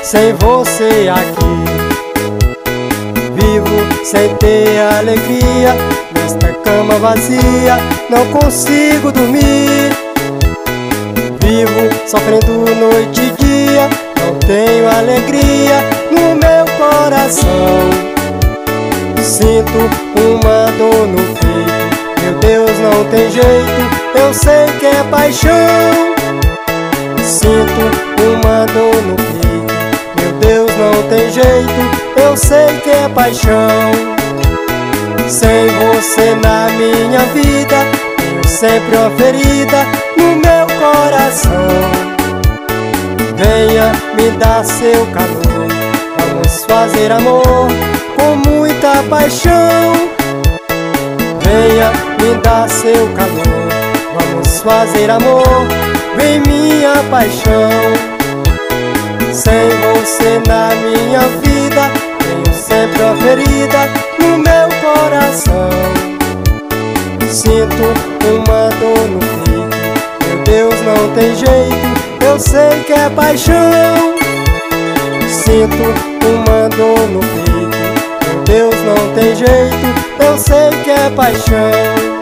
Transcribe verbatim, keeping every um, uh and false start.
sem você aqui. Vivo sem ter alegria, nesta cama vazia não consigo dormir. Vivo sofrendo noite e dia, não tenho alegria no meu coração. Sinto uma dor no peito, meu Deus, não tem jeito, eu sei que é paixão. Sinto uma dor no peito, meu Deus, não tem jeito, eu sei que é paixão. Sem você na minha vida, tenho sempre uma ferida no meu coração. Venha me dar seu calor, vamos fazer amor com muita paixão. Venha me dar seu calor, vamos fazer amor, vem minha paixão. Sem você na minha vida, tenho sempre uma ferida no meu coração. Sinto uma dor no peito, meu Deus, não tem jeito, eu sei que é paixão. Sinto uma dor no peito, meu Deus, não tem jeito, eu sei que é paixão.